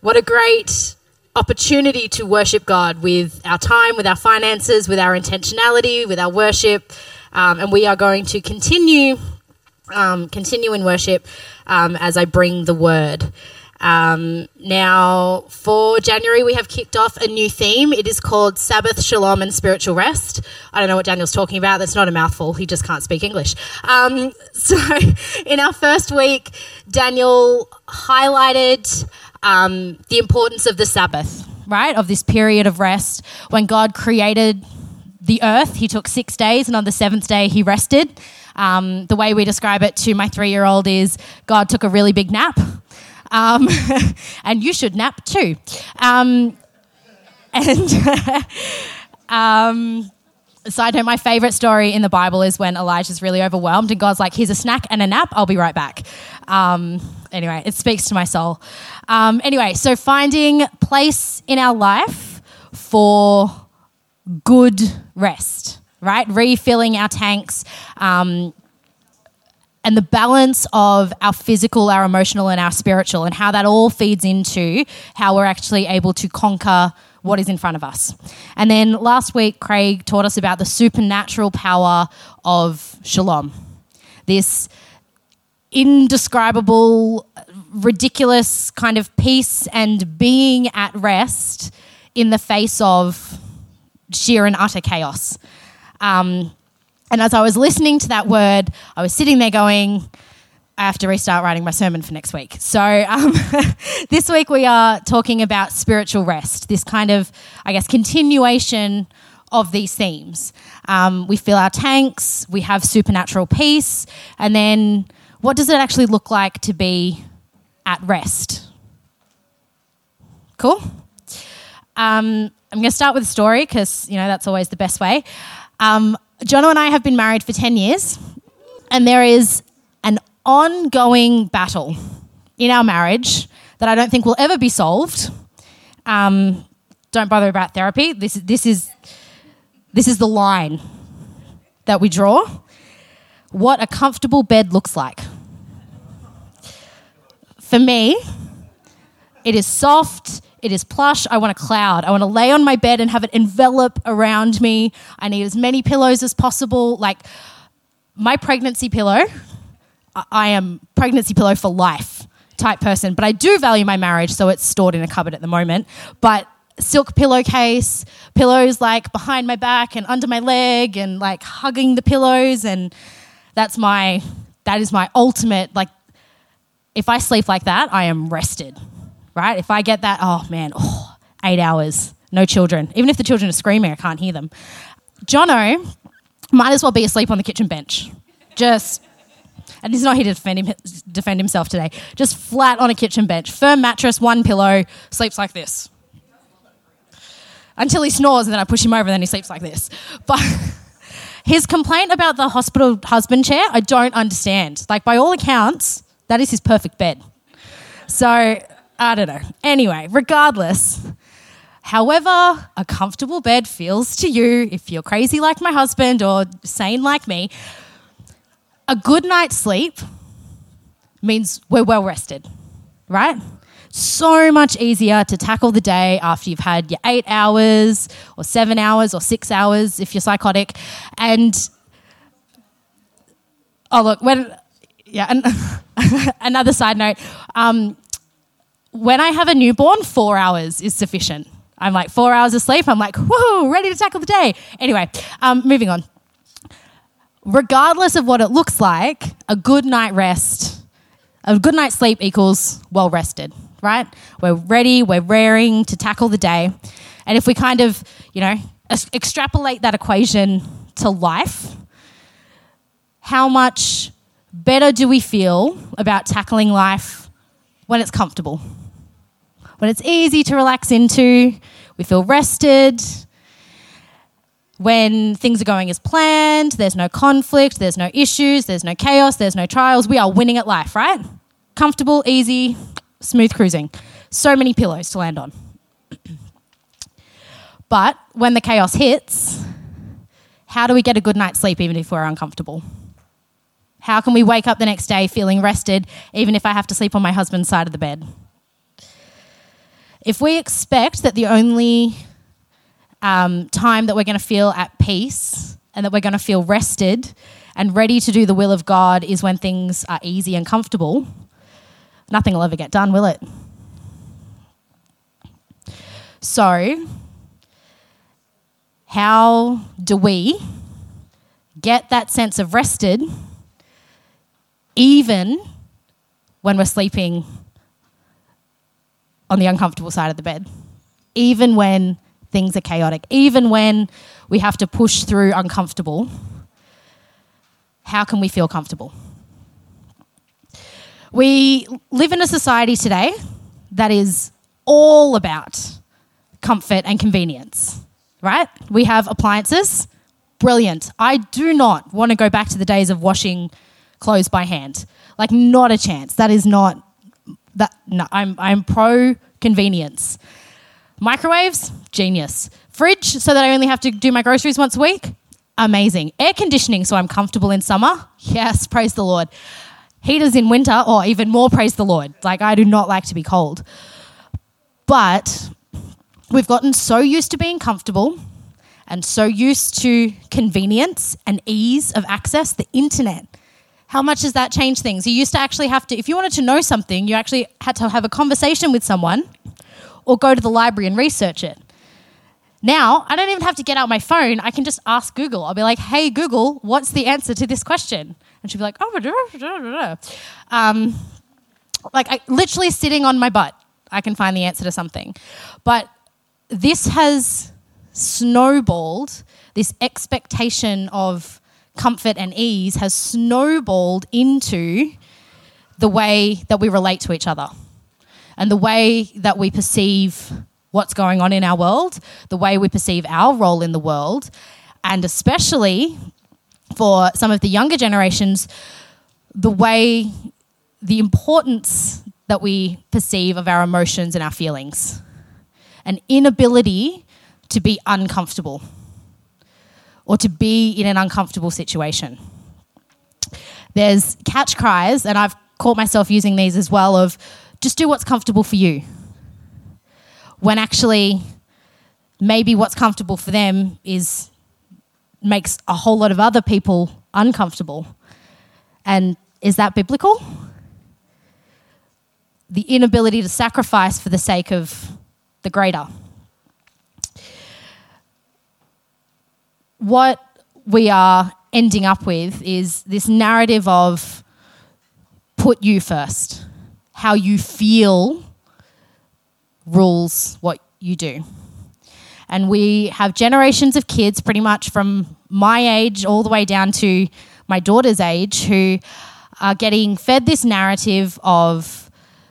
What a great opportunity to worship God with our time, with our finances, with our intentionality, with our worship. And we are going to continue in worship as I bring the word. Now, for January, we have kicked off a new theme. It is called Sabbath, Shalom, and Spiritual Rest. I don't know what Daniel's talking about. That's not a mouthful. He just can't speak English. So in our first week, Daniel highlighted the importance of the Sabbath, right, of this period of rest. When God created the earth, he took 6 days, and on the seventh day, he rested. The way we describe it to my 3-year-old is God took a really big nap. And you should nap too. Side note, my favourite story in the Bible is when Elijah's really overwhelmed and God's like, here's a snack and a nap, I'll be right back. Anyway, it speaks to my soul. So finding place in our life for good rest, right? Refilling our tanks, and the balance of our physical, our emotional, and our spiritual, and how that all feeds into how we're actually able to conquer what is in front of us. And then last week, Craig taught us about the supernatural power of shalom, this indescribable, ridiculous kind of peace and being at rest in the face of sheer and utter chaos. And as I was listening to that word, I was sitting there going, I have to restart writing my sermon for next week. So this week we are talking about spiritual rest, this kind of, I guess, continuation of these themes. We fill our tanks, we have supernatural peace, and then what does it actually look like to be at rest? Cool? I'm going to start with a story because, that's always the best way. Jono and I have been married for 10 years, and there is an ongoing battle in our marriage that I don't think will ever be solved. Don't bother about therapy. This is the line that we draw. What a comfortable bed looks like. For me, it is soft. It is plush. I want a cloud. I want to lay on my bed and have it envelop around me. I need as many pillows as possible. Like my pregnancy pillow, I am pregnancy pillow for life type person, but I do value my marriage, so it's stored in a cupboard at the moment. But silk pillowcase, pillows like behind my back and under my leg and like hugging the pillows, and that is my ultimate, like if I sleep like that, I am rested. Right? If I get that, 8 hours, no children. Even if the children are screaming, I can't hear them. Jono might as well be asleep on the kitchen bench. And he's not here to defend himself today. Just flat on a kitchen bench. Firm mattress, one pillow, sleeps like this. Until he snores and then I push him over and then he sleeps like this. But his complaint about the hospital husband chair, I don't understand. Like by all accounts, that is his perfect bed. So I don't know. Anyway, regardless, however a comfortable bed feels to you, if you're crazy like my husband or sane like me, a good night's sleep means we're well rested, right? So much easier to tackle the day after you've had your 8 hours or 7 hours or 6 hours if you're psychotic. And, another side note, when I have a newborn, 4 hours is sufficient. I'm like 4 hours of sleep. I'm like, whoa, ready to tackle the day. Anyway, moving on. Regardless of what it looks like, a good night's sleep equals well rested, right? We're ready, we're raring to tackle the day. And if we kind of, extrapolate that equation to life, how much better do we feel about tackling life when it's comfortable? When it's easy to relax into, we feel rested. When things are going as planned, there's no conflict, there's no issues, there's no chaos, there's no trials. We are winning at life, right? Comfortable, easy, smooth cruising. So many pillows to land on. But when the chaos hits, how do we get a good night's sleep even if we're uncomfortable? How can we wake up the next day feeling rested even if I have to sleep on my husband's side of the bed? If we expect that the only time that we're going to feel at peace and that we're going to feel rested and ready to do the will of God is when things are easy and comfortable, nothing will ever get done, will it? So, how do we get that sense of rested even when we're sleeping on the uncomfortable side of the bed? Even when things are chaotic, even when we have to push through uncomfortable, how can we feel comfortable? We live in a society today that is all about comfort and convenience, right? We have appliances, brilliant. I do not want to go back to the days of washing clothes by hand. Like, not a chance. That is not that. No, I'm pro convenience. Microwaves, genius. Fridge, so that I only have to do my groceries once a week, amazing. Air conditioning, so I'm comfortable in summer, yes, praise the Lord. Heaters in winter, or even more, praise the Lord. Like, I do not like to be cold. But we've gotten so used to being comfortable and so used to convenience and ease of access, the internet. How much has that changed things? You used to actually have to, if you wanted to know something, you actually had to have a conversation with someone or go to the library and research it. Now, I don't even have to get out my phone. I can just ask Google. I'll be like, hey, Google, what's the answer to this question? And she'll be like, literally sitting on my butt, I can find the answer to something. But this has snowballed, this expectation of comfort and ease has snowballed into the way that we relate to each other and the way that we perceive what's going on in our world, the way we perceive our role in the world, and especially for some of the younger generations, the importance that we perceive of our emotions and our feelings. An inability to be uncomfortable or to be in an uncomfortable situation. There's catch cries, and I've caught myself using these as well, of just do what's comfortable for you. When actually maybe what's comfortable for them makes a whole lot of other people uncomfortable. And is that biblical? The inability to sacrifice for the sake of the greater. What we are ending up with is this narrative of put you first. How you feel rules what you do. And we have generations of kids, pretty much from my age all the way down to my daughter's age, who are getting fed this narrative of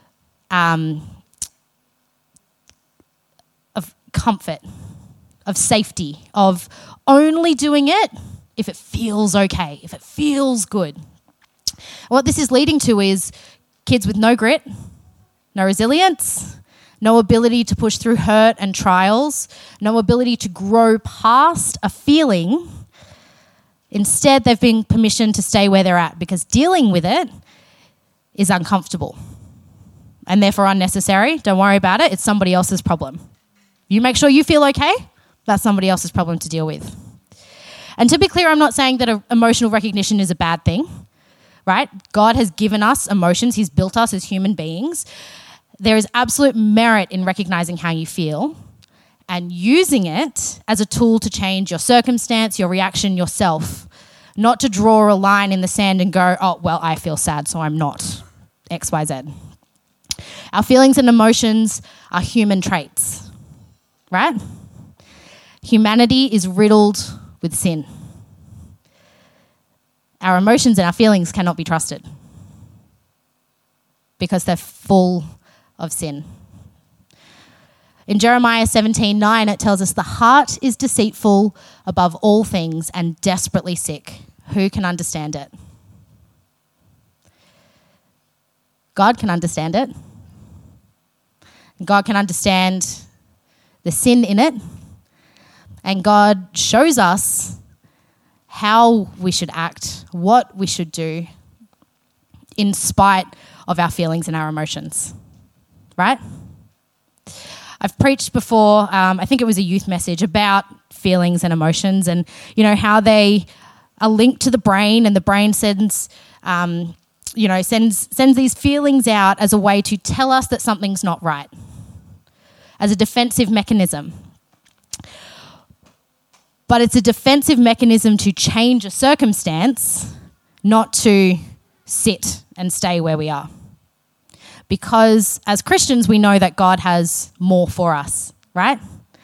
comfort, of safety, of only doing it if it feels okay, if it feels good. What this is leading to is kids with no grit, no resilience, no ability to push through hurt and trials, no ability to grow past a feeling. Instead, they've been permissioned to stay where they're at because dealing with it is uncomfortable and therefore unnecessary. Don't worry about it. It's somebody else's problem. You make sure you feel okay, that's somebody else's problem to deal with. And to be clear, I'm not saying that emotional recognition is a bad thing, right? God has given us emotions. He's built us as human beings. There is absolute merit in recognizing how you feel and using it as a tool to change your circumstance, your reaction, yourself, not to draw a line in the sand and go, oh, well, I feel sad, so I'm not X, Y, Z. Our feelings and emotions are human traits, right? Humanity is riddled with sin. Our emotions and our feelings cannot be trusted because they're full of sin. In Jeremiah 17:9, it tells us the heart is deceitful above all things and desperately sick. Who can understand it? God can understand it. God can understand the sin in it. And God shows us how we should act, what we should do in spite of our feelings and our emotions. Right? I've preached before, I think it was a youth message about feelings and emotions and, how they are linked to the brain, and the brain sends these feelings out as a way to tell us that something's not right, as a defensive mechanism. But it's a defensive mechanism to change a circumstance, not to sit and stay where we are. Because as Christians, we know that God has more for us, right?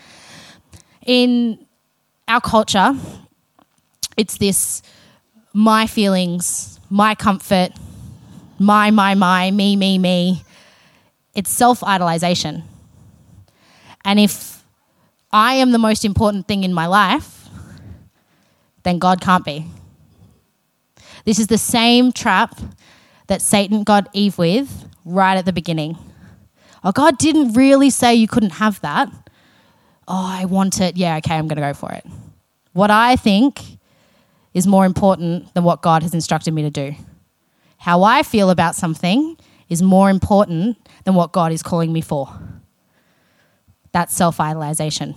In our culture, it's this my feelings, my comfort, my, me. It's self-idolization. And if I am the most important thing in my life, then God can't be. This is the same trap that Satan got Eve with right at the beginning. Oh, God didn't really say you couldn't have that. Oh, I want it. Yeah, okay, I'm going to go for it. What I think is more important than what God has instructed me to do. How I feel about something is more important than what God is calling me for. That's self-idolization.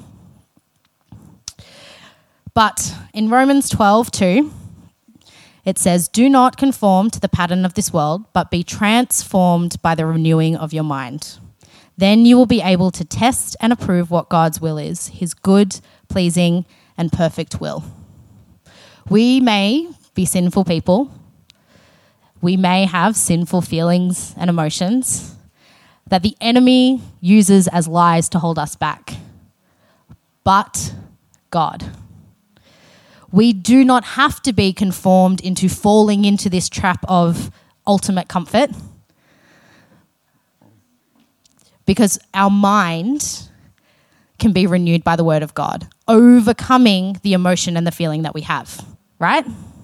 But in Romans 12:2, it says, "Do not conform to the pattern of this world, but be transformed by the renewing of your mind. Then you will be able to test and approve what God's will is, his good, pleasing, and perfect will." We may be sinful people. We may have sinful feelings and emotions that the enemy uses as lies to hold us back. But God. We do not have to be conformed into falling into this trap of ultimate comfort, because our mind can be renewed by the word of God, overcoming the emotion and the feeling that we have, right?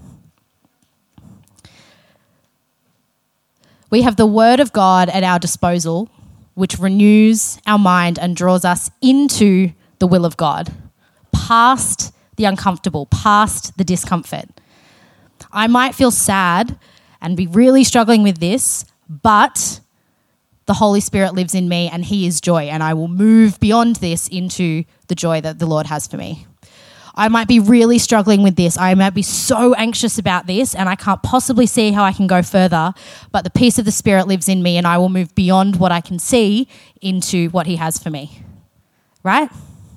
We have the word of God at our disposal, which renews our mind and draws us into the will of God, past the uncomfortable, past the discomfort. I might feel sad and be really struggling with this, but the Holy Spirit lives in me and he is joy, and I will move beyond this into the joy that the Lord has for me. I might be really struggling with this. I might be so anxious about this and I can't possibly see how I can go further, but the peace of the Spirit lives in me and I will move beyond what I can see into what he has for me. Right?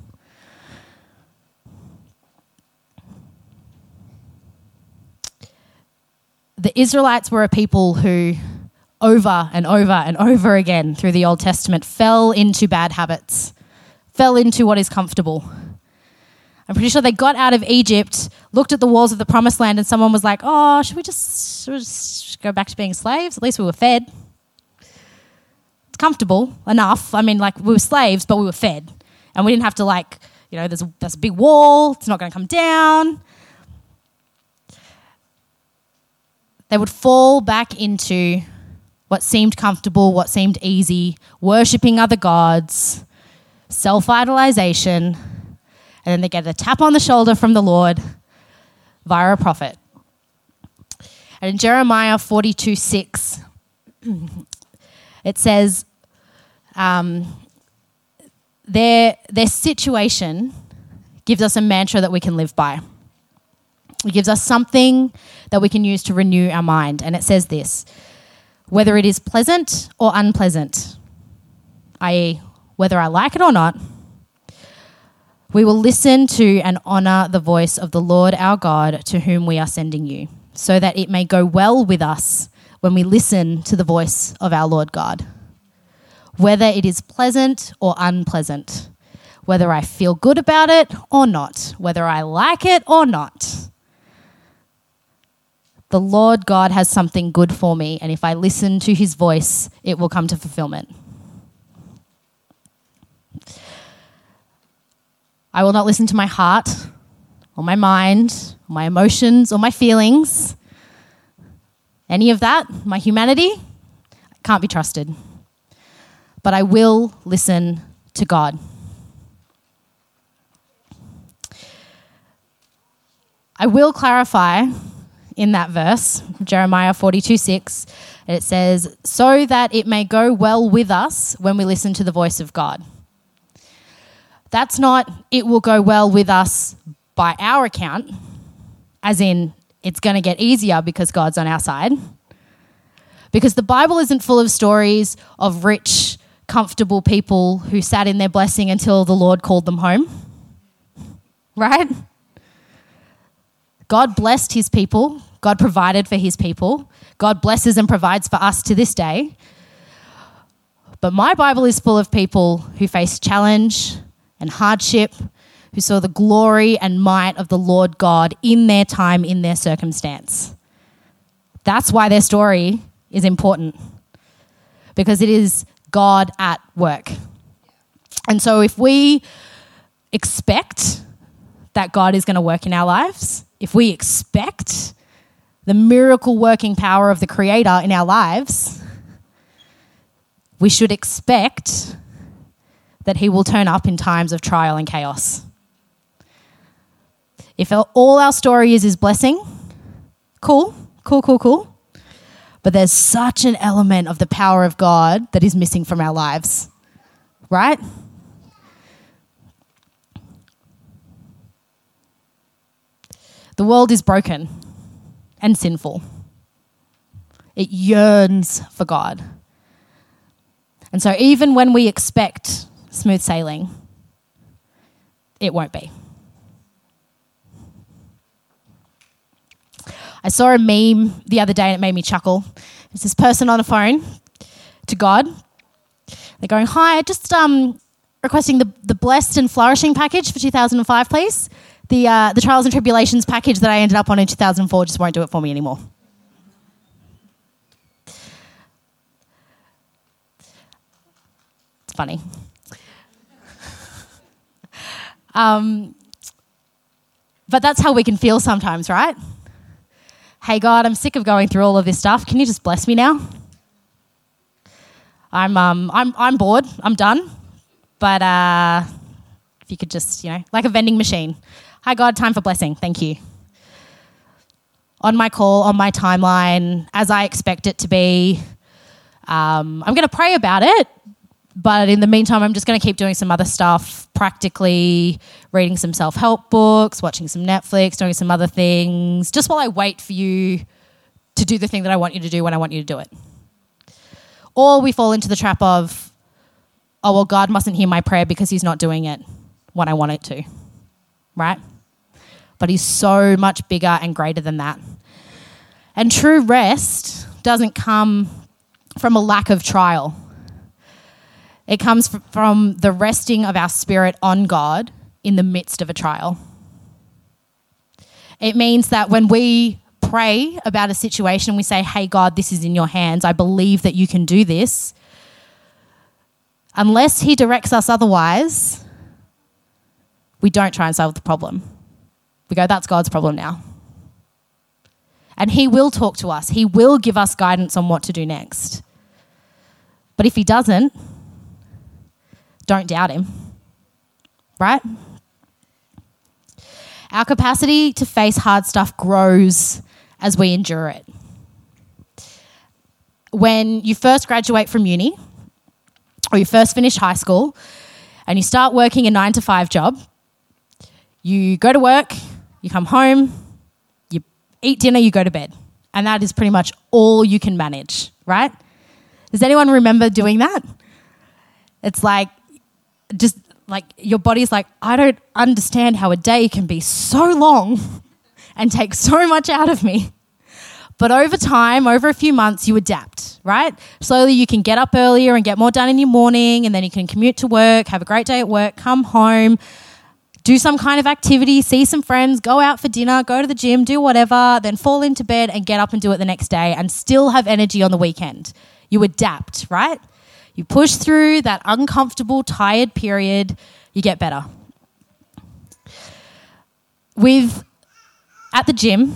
The Israelites were a people who over and over and over again through the Old Testament fell into bad habits, fell into what is comfortable. I'm pretty sure they got out of Egypt, looked at the walls of the Promised Land, and someone was like, "Oh, should we just go back to being slaves? At least we were fed." It's comfortable enough. I mean, like, we were slaves, but we were fed. And we didn't have to, there's a big wall. It's not going to come down. They would fall back into what seemed comfortable, what seemed easy, worshipping other gods, self-idolization, and then they get a tap on the shoulder from the Lord via a prophet. And in Jeremiah 42:6, it says their situation gives us a mantra that we can live by. It gives us something that we can use to renew our mind. And it says this: whether it is pleasant or unpleasant, i.e., whether I like it or not, we will listen to and honour the voice of the Lord our God, to whom we are sending you, so that it may go well with us when we listen to the voice of our Lord God. Whether it is pleasant or unpleasant, whether I feel good about it or not, whether I like it or not, the Lord God has something good for me, and if I listen to his voice, it will come to fulfillment. I will not listen to my heart or my mind, or my emotions or my feelings. Any of that, my humanity, can't be trusted. But I will listen to God. I will clarify in that verse, Jeremiah 42:6, it says, so that it may go well with us when we listen to the voice of God. That's not, it will go well with us by our account, as in it's going to get easier because God's on our side. Because the Bible isn't full of stories of rich, comfortable people who sat in their blessing until the Lord called them home. Right? God blessed his people. God provided for his people. God blesses and provides for us to this day. But my Bible is full of people who faced challenge and hardship, who saw the glory and might of the Lord God in their time, in their circumstance. That's why their story is important, because it is God at work. And so if we expect that God is going to work in our lives, if we expect the miracle working power of the Creator in our lives, we should expect that he will turn up in times of trial and chaos. If all our story is blessing, cool. But there's such an element of the power of God that is missing from our lives, right? The world is broken and sinful. It yearns for God. And so even when we expect smooth sailing, it won't be. I saw a meme the other day and it made me chuckle. It's this person on a phone to God. They're going, hi, just requesting the Blessed and Flourishing package for 2005, please. The Trials and Tribulations package that I ended up on in 2004 just won't do it for me anymore. It's funny. But that's how we can feel sometimes, right? Hey God, I'm sick of going through all of this stuff. Can you just bless me now? I'm bored. I'm done. But if you could just, like a vending machine. Hi God, time for blessing. Thank you. On my call, on my timeline, as I expect it to be. I'm going to pray about it. But in the meantime, I'm just going to keep doing some other stuff, practically reading some self-help books, watching some Netflix, doing some other things, just while I wait for you to do the thing that I want you to do when I want you to do it. Or we fall into the trap of, oh, well, God mustn't hear my prayer because he's not doing it when I want it to, right? But he's so much bigger and greater than that. And true rest doesn't come from a lack of trial. It comes from the resting of our spirit on God in the midst of a trial. It means that when we pray about a situation, we say, hey, God, this is in your hands. I believe that you can do this. Unless he directs us otherwise, we don't try and solve the problem. We go, that's God's problem now. And he will talk to us. He will give us guidance on what to do next. But if he doesn't, don't doubt him, right? Our capacity to face hard stuff grows as we endure it. When you first graduate from uni or you first finish high school and you start working a 9-to-5 job, you go to work, you come home, you eat dinner, you go to bed. And that is pretty much all you can manage, right? Does anyone remember doing that? It's like, just like your body's like, I don't understand how a day can be so long and take so much out of me. But over time, over a few months, you adapt, right? Slowly you can get up earlier and get more done in your morning, and then you can commute to work, have a great day at work, come home, do some kind of activity, see some friends, go out for dinner, go to the gym, do whatever, then fall into bed and get up and do it the next day and still have energy on the weekend. You adapt, right? You push through that uncomfortable, tired period, you get better. At the gym,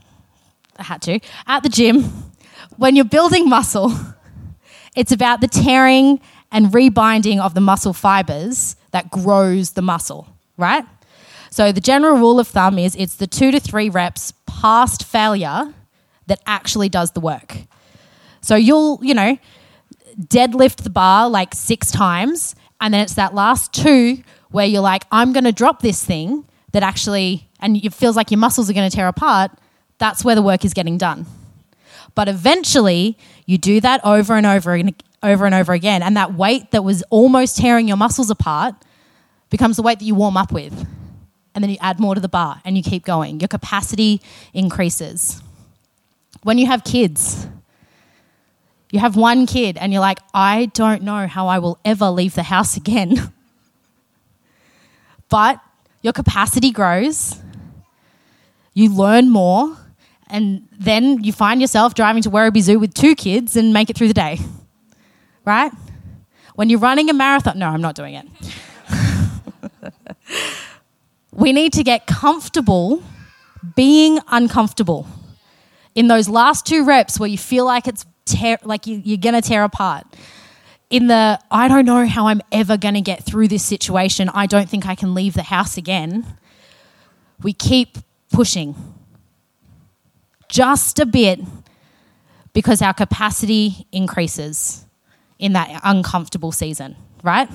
when you're building muscle, it's about the tearing and rebinding of the muscle fibers that grows the muscle, right? So the general rule of thumb is it's the 2 to 3 reps past failure that actually does the work. So you'll, deadlift the bar like 6 times And then it's that last 2 where you're like, I'm going to drop this thing that actually, and it feels like your muscles are going to tear apart. That's where the work is getting done. But eventually you do that over and over and over again. And that weight that was almost tearing your muscles apart becomes the weight that you warm up with. And then you add more to the bar and you keep going. Your capacity increases. When you have kids, you have one kid and you're like, I don't know how I will ever leave the house again. But your capacity grows, you learn more, and then you find yourself driving to Werribee Zoo with 2 kids and make it through the day, right? When you're running a marathon, no, I'm not doing it. We need to get comfortable being uncomfortable in those last 2 reps where you feel like it's you're going to tear apart. In the, I don't know how I'm ever going to get through this situation. I don't think I can leave the house again. We keep pushing just a bit because our capacity increases in that uncomfortable season, right?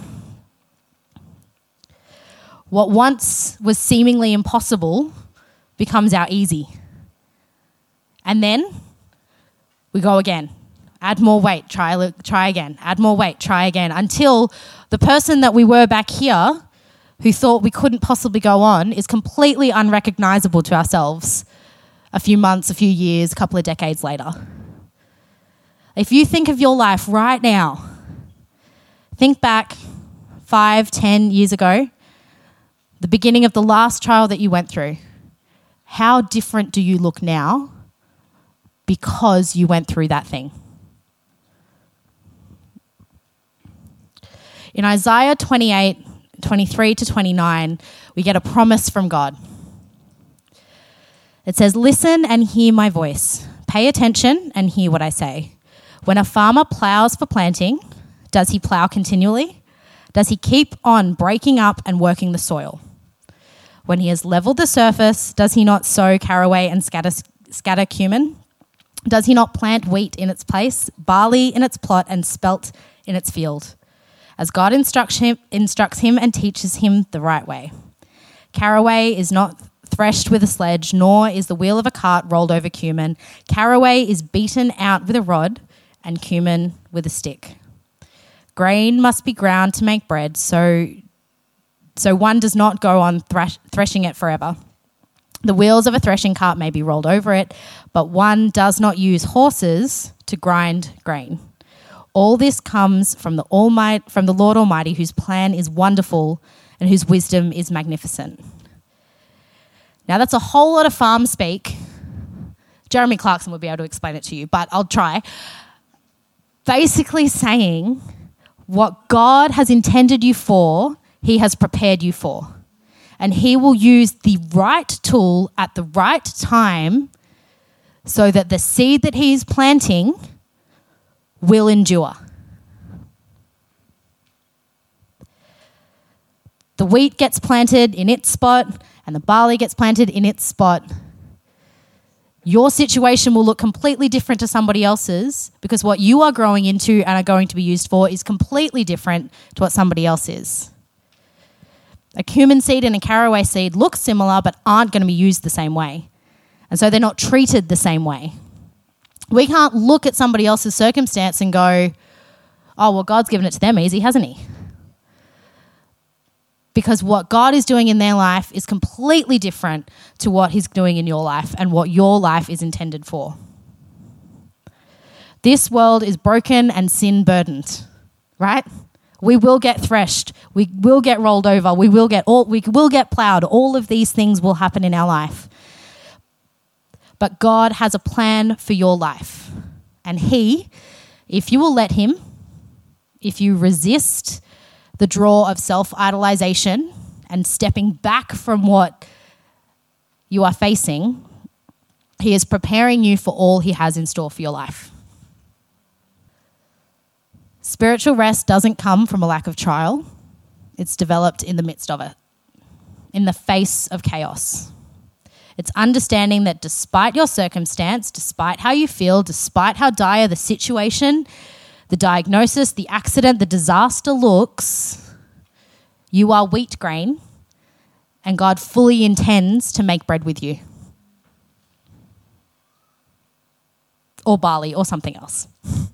What once was seemingly impossible becomes our easy. And then we go again. Add more weight, try again. Add more weight, try again. Until the person that we were back here who thought we couldn't possibly go on is completely unrecognisable to ourselves a few months, a few years, a couple of decades later. If you think of your life right now, think back 5, 10 years ago, the beginning of the last trial that you went through. How different do you look now because you went through that thing? In Isaiah 28, 23 to 29, we get a promise from God. It says, "Listen and hear my voice. Pay attention and hear what I say. When a farmer ploughs for planting, does he plough continually? Does he keep on breaking up and working the soil? When he has leveled the surface, does he not sow caraway and scatter cumin? Does he not plant wheat in its place, barley in its plot, and spelt in its field? As God instructs him and teaches him the right way. Caraway is not threshed with a sledge, nor is the wheel of a cart rolled over cumin. Caraway is beaten out with a rod, and cumin with a stick. Grain must be ground to make bread, so one does not go on threshing it forever. The wheels of a threshing cart may be rolled over it, but one does not use horses to grind grain. All this comes from the Lord Almighty, whose plan is wonderful and whose wisdom is magnificent." Now that's a whole lot of farm speak. Jeremy Clarkson would be able to explain it to you, but I'll try. Basically saying what God has intended you for, he has prepared you for. And he will use the right tool at the right time so that the seed that he is planting will endure. The wheat gets planted in its spot and the barley gets planted in its spot. Your situation will look completely different to somebody else's because what you are growing into and are going to be used for is completely different to what somebody else is. A cumin seed and a caraway seed look similar but aren't going to be used the same way. And so they're not treated the same way. We can't look at somebody else's circumstance and go, oh, well, God's given it to them easy, hasn't he? Because what God is doing in their life is completely different to what he's doing in your life and what your life is intended for. This world is broken and sin burdened, right? We will get threshed. We will get rolled over. We will get plowed. All of these things will happen in our life. But God has a plan for your life. And he, if you will let him, if you resist the draw of self-idolization and stepping back from what you are facing, he is preparing you for all he has in store for your life. Spiritual rest doesn't come from a lack of trial. It's developed in the midst of it, in the face of chaos. It's understanding that despite your circumstance, despite how you feel, despite how dire the situation, the diagnosis, the accident, the disaster looks, You are wheat grain, and God fully intends to make bread with you. Or barley, or something else.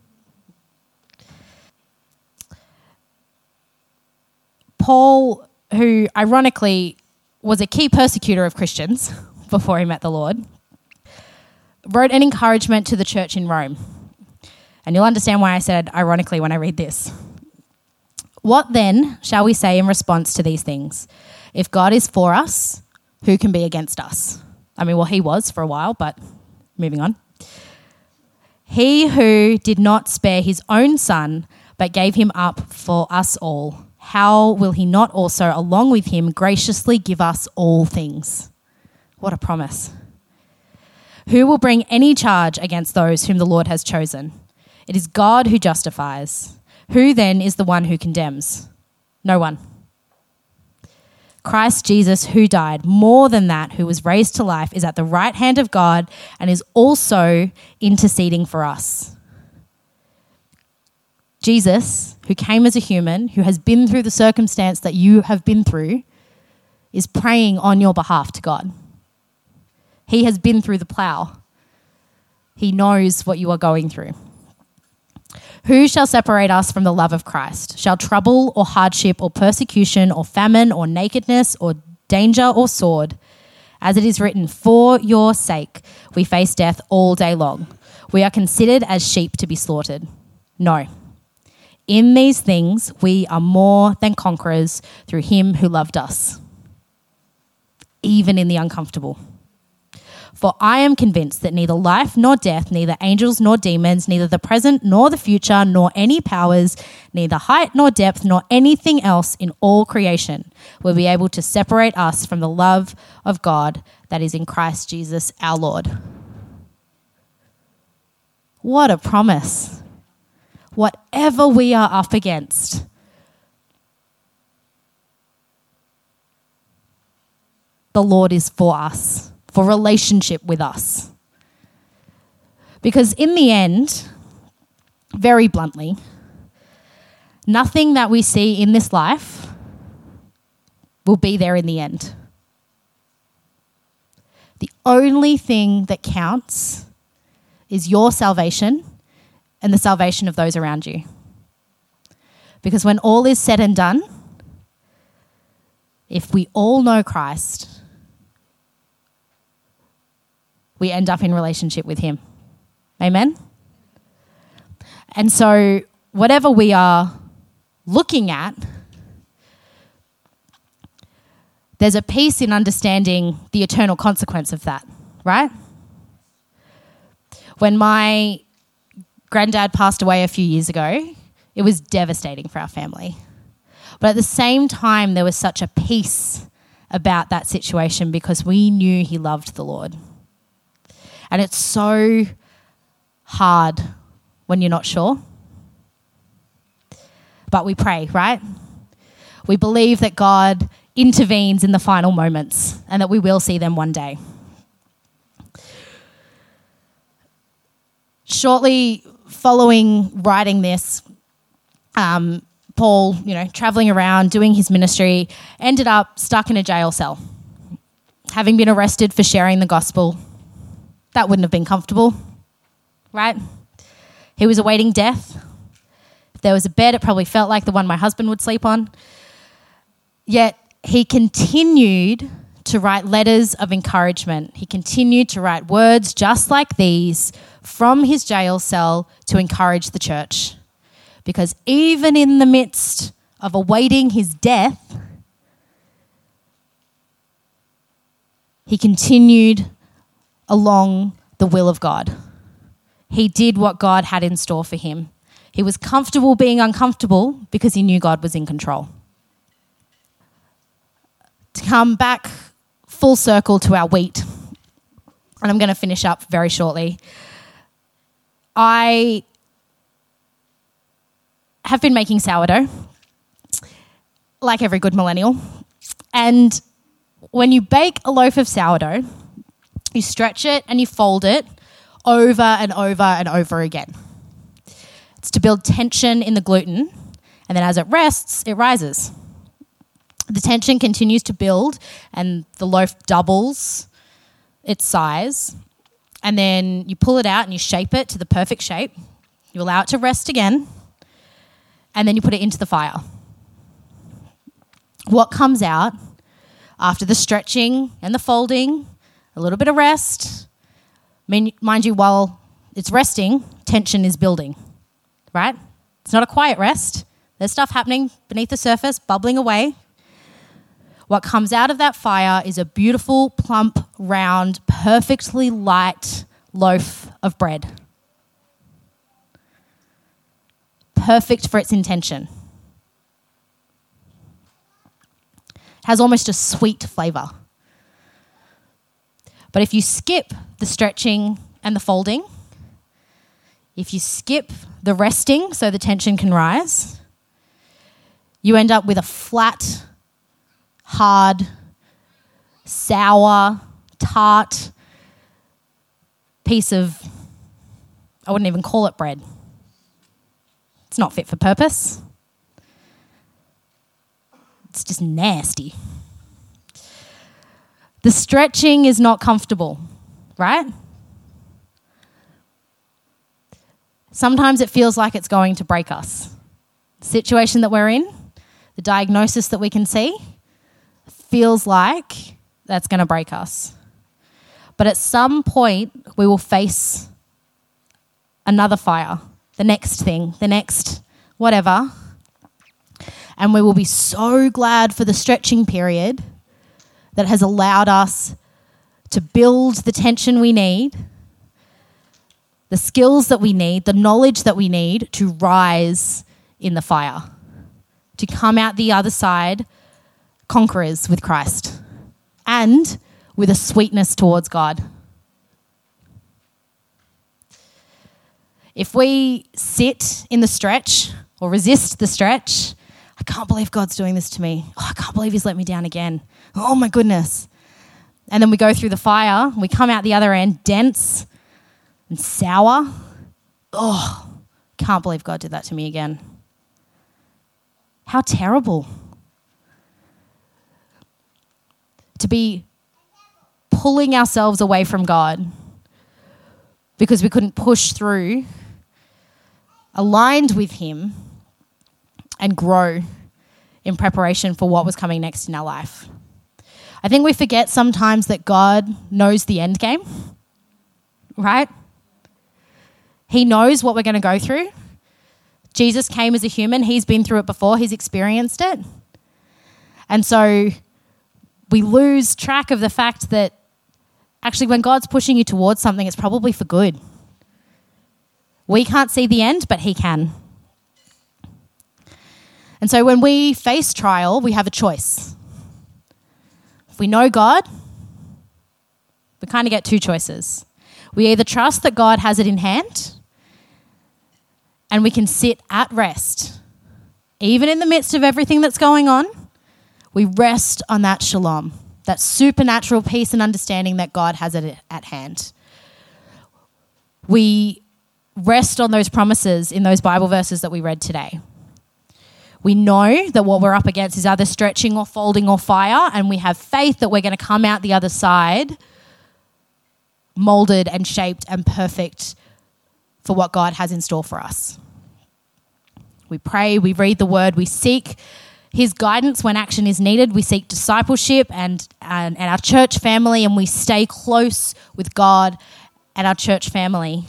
Paul, who ironically was a key persecutor of Christians before he met the Lord, wrote an encouragement to the church in Rome. And you'll understand why I said ironically when I read this. What then shall we say in response to these things? If God is for us, who can be against us? I mean, well, he was for a while, but moving on. He who did not spare his own son, but gave him up for us all, how will he not also, along with him, graciously give us all things? What a promise. Who will bring any charge against those whom the Lord has chosen? It is God who justifies. Who then is the one who condemns? No one. Christ Jesus, who died, more than that, who was raised to life, is at the right hand of God and is also interceding for us. Jesus, who came as a human, who has been through the circumstance that you have been through, is praying on your behalf to God. He has been through the plough. He knows what you are going through. Who shall separate us from the love of Christ? Shall trouble or hardship or persecution or famine or nakedness or danger or sword? As it is written, for your sake we face death all day long. We are considered as sheep to be slaughtered. No. In these things we are more than conquerors through him who loved us, even in the uncomfortable. For I am convinced that neither life nor death, neither angels nor demons, neither the present nor the future, nor any powers, neither height nor depth, nor anything else in all creation will be able to separate us from the love of God that is in Christ Jesus our Lord. What a promise. Whatever we are up against, the Lord is for us, for relationship with us. Because in the end, very bluntly, nothing that we see in this life will be there in the end. The only thing that counts is your salvation and the salvation of those around you. Because when all is said and done, if we all know Christ, we end up in relationship with him. Amen? And so whatever we are looking at, there's a peace in understanding the eternal consequence of that, right? When my granddad passed away a few years ago, it was devastating for our family. But at the same time, there was such a peace about that situation because we knew he loved the Lord. And it's so hard when you're not sure. But we pray, right? We believe that God intervenes in the final moments and that we will see them one day. Shortly following writing this, Paul, traveling around, doing his ministry, ended up stuck in a jail cell, having been arrested for sharing the gospel. That wouldn't have been comfortable, right? He was awaiting death. If there was a bed, it probably felt like the one my husband would sleep on. Yet he continued to write letters of encouragement. He continued to write words just like these from his jail cell to encourage the church. Because even in the midst of awaiting his death, he continued along the will of God. He did what God had in store for him. He was comfortable being uncomfortable because he knew God was in control. To come back full circle to our wheat, and I'm going to finish up very shortly. I have been making sourdough, like every good millennial. And when you bake a loaf of sourdough, you stretch it and you fold it over and over and over again. It's to build tension in the gluten, and then as it rests, it rises. The tension continues to build and the loaf doubles its size. And then you pull it out and you shape it to the perfect shape. You allow it to rest again. And then you put it into the fire. What comes out after the stretching and the folding, a little bit of rest, mind you, while it's resting, tension is building, right? It's not a quiet rest. There's stuff happening beneath the surface, bubbling away. What comes out of that fire is a beautiful, plump, round, perfectly light loaf of bread. Perfect for its intention. Has almost a sweet flavour. But if you skip the stretching and the folding, if you skip the resting so the tension can rise, you end up with a flat, hard, sour, tart piece of, I wouldn't even call it bread. It's not fit for purpose. It's just nasty. The stretching is not comfortable, right? Sometimes it feels like it's going to break us. The situation that we're in, the diagnosis that we can see, feels like that's going to break us. But at some point, we will face another fire, the next thing, the next whatever, and we will be so glad for the stretching period that has allowed us to build the tension we need, the skills that we need, the knowledge that we need to rise in the fire, to come out the other side conquerors with Christ and with a sweetness towards God. If we sit in the stretch or resist the stretch, I can't believe God's doing this to me. Oh, I can't believe he's let me down again. Oh my goodness. And then we go through the fire, we come out the other end dense and sour. Oh, can't believe God did that to me again. How terrible. To be pulling ourselves away from God because we couldn't push through, aligned with him, and grow in preparation for what was coming next in our life. I think we forget sometimes that God knows the end game, right? He knows what we're going to go through. Jesus came as a human. He's been through it before. He's experienced it. And so we lose track of the fact that actually when God's pushing you towards something, it's probably for good. We can't see the end, but he can. And so when we face trial, we have a choice. If we know God, we kind of get two choices. We either trust that God has it in hand and we can sit at rest. Even in the midst of everything that's going on, we rest on that shalom, that supernatural peace and understanding that God has it at hand. We rest on those promises in those Bible verses that we read today. We know that what we're up against is either stretching or folding or fire, and we have faith that we're going to come out the other side molded and shaped and perfect for what God has in store for us. We pray, we read the word, we seek his guidance when action is needed. We seek discipleship and our church family, and we stay close with God and our church family.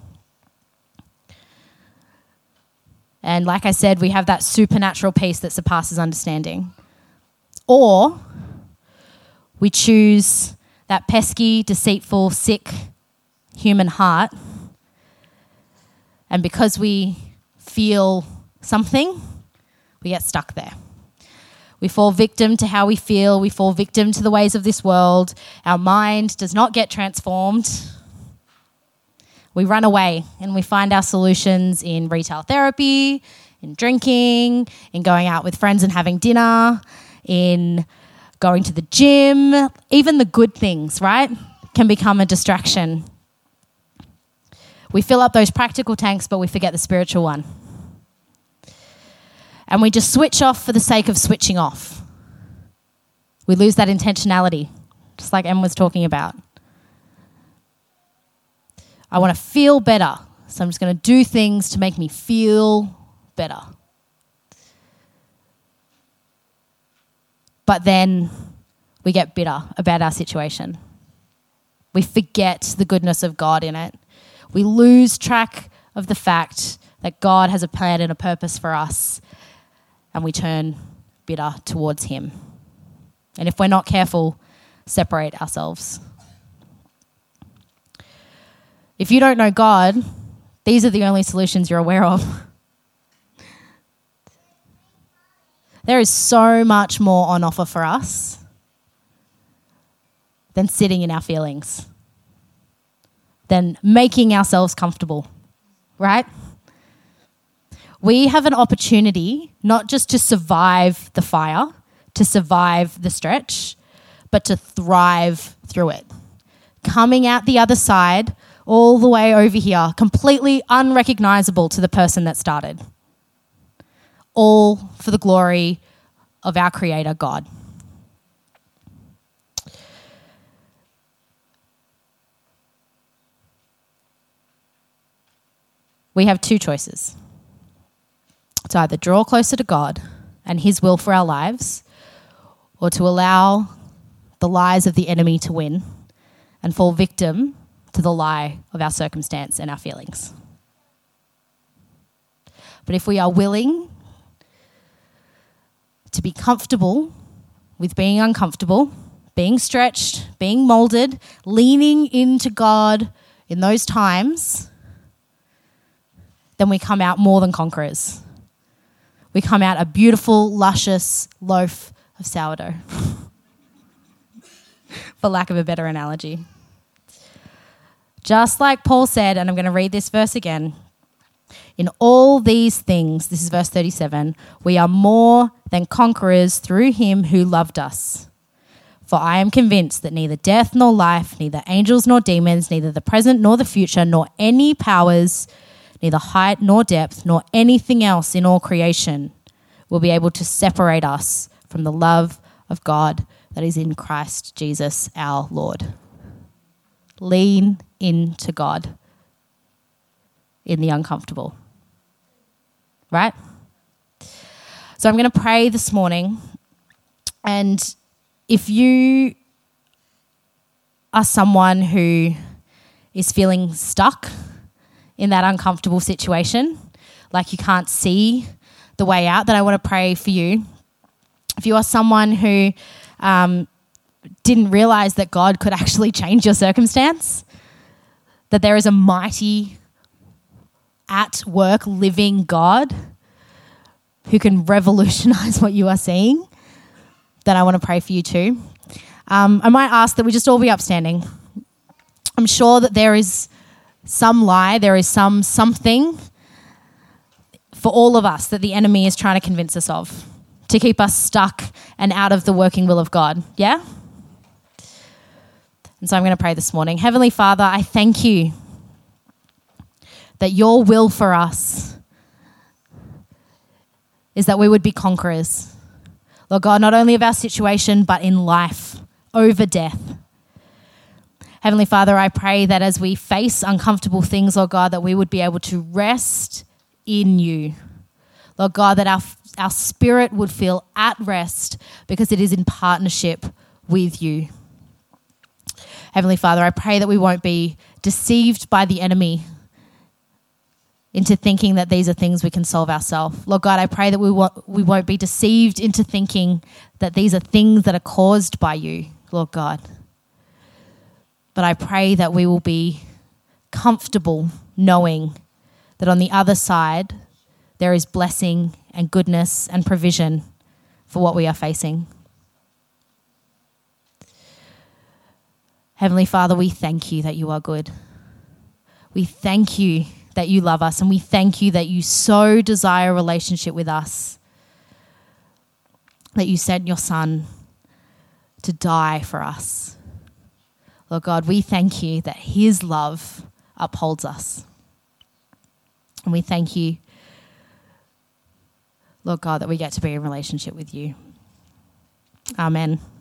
And like I said, we have that supernatural peace that surpasses understanding. Or we choose that pesky, deceitful, sick human heart, and because we feel something, we get stuck there. We fall victim to how we feel. We fall victim to the ways of this world. Our mind does not get transformed. We run away and we find our solutions in retail therapy, in drinking, in going out with friends and having dinner, in going to the gym. Even the good things, right, can become a distraction. We fill up those practical tanks, but we forget the spiritual one. And we just switch off for the sake of switching off. We lose that intentionality, just like Em was talking about. I want to feel better, so I'm just going to do things to make me feel better. But then we get bitter about our situation. We forget the goodness of God in it. We lose track of the fact that God has a plan and a purpose for us, and we turn bitter towards him. And if we're not careful, separate ourselves. If you don't know God, these are the only solutions you're aware of. There is so much more on offer for us than sitting in our feelings, than making ourselves comfortable, right? We have an opportunity not just to survive the fire, to survive the stretch, but to thrive through it. Coming out the other side, all the way over here, completely unrecognizable to the person that started. All for the glory of our Creator, God. We have two choices. To either draw closer to God and his will for our lives, or to allow the lies of the enemy to win and fall victim to the lie of our circumstance and our feelings. But if we are willing to be comfortable with being uncomfortable, being stretched, being molded, leaning into God in those times, then we come out more than conquerors. We come out a beautiful, luscious loaf of sourdough, for lack of a better analogy. Just like Paul said, and I'm going to read this verse again, in all these things, this is verse 37, we are more than conquerors through him who loved us. For I am convinced that neither death nor life, neither angels nor demons, neither the present nor the future, nor any powers, neither height nor depth, nor anything else in all creation will be able to separate us from the love of God that is in Christ Jesus our Lord. Lean into God in the uncomfortable. Right? So I'm going to pray this morning, and if you are someone who is feeling stuck in that uncomfortable situation, like you can't see the way out, then I want to pray for you. If you are someone who didn't realize that God could actually change your circumstance, that there is a mighty, at work, living God who can revolutionize what you are seeing, then I want to pray for you too. I might ask that we just all be upstanding. I'm sure that there is some lie, there is something for all of us that the enemy is trying to convince us of to keep us stuck and out of the working will of God. Yeah? And so I'm going to pray this morning. Heavenly Father, I thank you that your will for us is that we would be conquerors. Lord God, not only of our situation, but in life, over death. Heavenly Father, I pray that as we face uncomfortable things, Lord God, that we would be able to rest in you. Lord God, that our spirit would feel at rest because it is in partnership with you. Heavenly Father, I pray that we won't be deceived by the enemy into thinking that these are things we can solve ourselves. Lord God, I pray that we won't be deceived into thinking that these are things that are caused by you, Lord God. But I pray that we will be comfortable knowing that on the other side there is blessing and goodness and provision for what we are facing. Heavenly Father, we thank you that you are good. We thank you that you love us, and we thank you that you so desire a relationship with us, that you sent your Son to die for us. Lord God, we thank you that his love upholds us. And we thank you, Lord God, that we get to be in relationship with you. Amen.